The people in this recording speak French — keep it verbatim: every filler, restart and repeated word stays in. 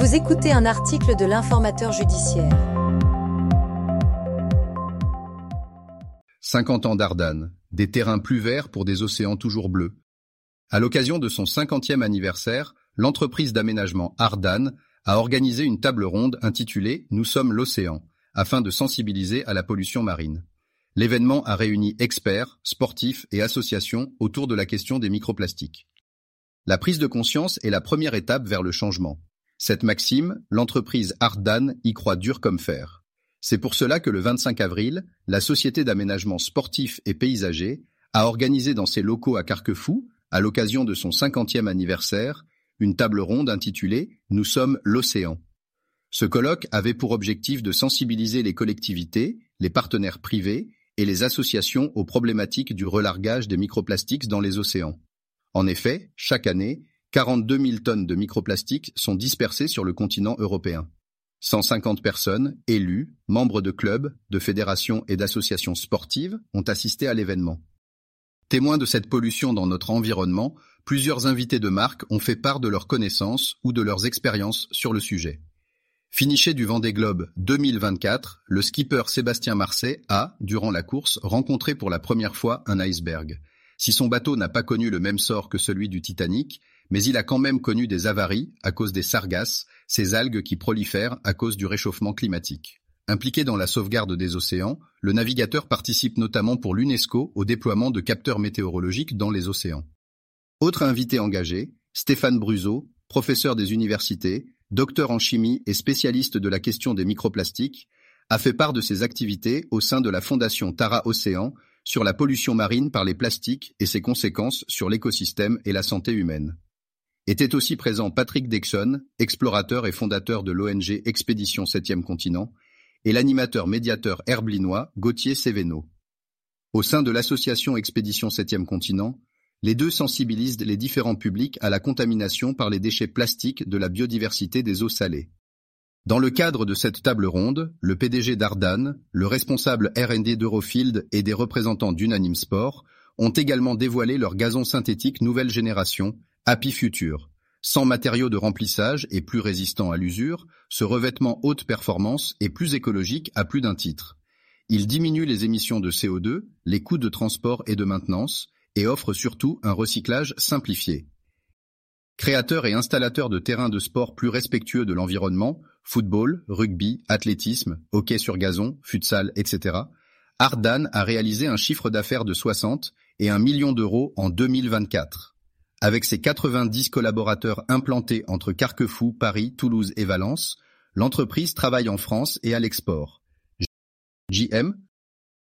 Vous écoutez un article de l'Informateur judiciaire. cinquante ans d'Ardanne, des terrains plus verts pour des océans toujours bleus. À l'occasion de son cinquantième anniversaire, l'entreprise d'aménagement Ardanne a organisé une table ronde intitulée « Nous sommes l'océan » afin de sensibiliser à la pollution marine. L'événement a réuni experts, sportifs et associations autour de la question des microplastiques. La prise de conscience est la première étape vers le changement. Cette maxime, l'entreprise Ardanne y croit dur comme fer. C'est pour cela que le vingt-cinq avril, la Société d'aménagement sportif et paysager a organisé dans ses locaux à Carquefou, à l'occasion de son cinquantième anniversaire, une table ronde intitulée « Nous sommes l'océan ». Ce colloque avait pour objectif de sensibiliser les collectivités, les partenaires privés et les associations aux problématiques du relargage des microplastiques dans les océans. En effet, chaque année, quarante-deux mille tonnes de microplastiques sont dispersées sur le continent européen. cent cinquante personnes, élus, membres de clubs, de fédérations et d'associations sportives ont assisté à l'événement. Témoins de cette pollution dans notre environnement, plusieurs invités de marque ont fait part de leurs connaissances ou de leurs expériences sur le sujet. Finiché du Vendée Globe deux mille vingt-quatre, le skipper Sébastien Marcet a, durant la course, rencontré pour la première fois un iceberg. Si son bateau n'a pas connu le même sort que celui du Titanic, mais il a quand même connu des avaries à cause des sargasses, ces algues qui prolifèrent à cause du réchauffement climatique. Impliqué dans la sauvegarde des océans, le navigateur participe notamment pour l'UNESCO au déploiement de capteurs météorologiques dans les océans. Autre invité engagé, Stéphane Bruzo, professeur des universités, docteur en chimie et spécialiste de la question des microplastiques, a fait part de ses activités au sein de la Fondation Tara Océan sur la pollution marine par les plastiques et ses conséquences sur l'écosystème et la santé humaine. Était aussi présent Patrick Dexon, explorateur et fondateur de l'O N G Expédition septième Continent, et l'animateur médiateur herblinois Gauthier Sévéno. Au sein de l'association Expédition septième Continent, les deux sensibilisent les différents publics à la contamination par les déchets plastiques de la biodiversité des eaux salées. Dans le cadre de cette table ronde, le P D G d'Ardanne, le responsable R and D d'Eurofield et des représentants d'Unanime Sport ont également dévoilé leur gazon synthétique nouvelle génération, Happy Future. Sans matériaux de remplissage et plus résistant à l'usure, ce revêtement haute performance est plus écologique à plus d'un titre. Il diminue les émissions de C O deux, les coûts de transport et de maintenance, et offre surtout un recyclage simplifié. Créateur et installateur de terrains de sport plus respectueux de l'environnement, football, rugby, athlétisme, hockey sur gazon, futsal, et cetera, Ardanne a réalisé un chiffre d'affaires de soixante et un million d'euros en deux mille vingt-quatre. Avec ses quatre-vingt-dix collaborateurs implantés entre Carquefou, Paris, Toulouse et Valence, l'entreprise travaille en France et à l'export. J M,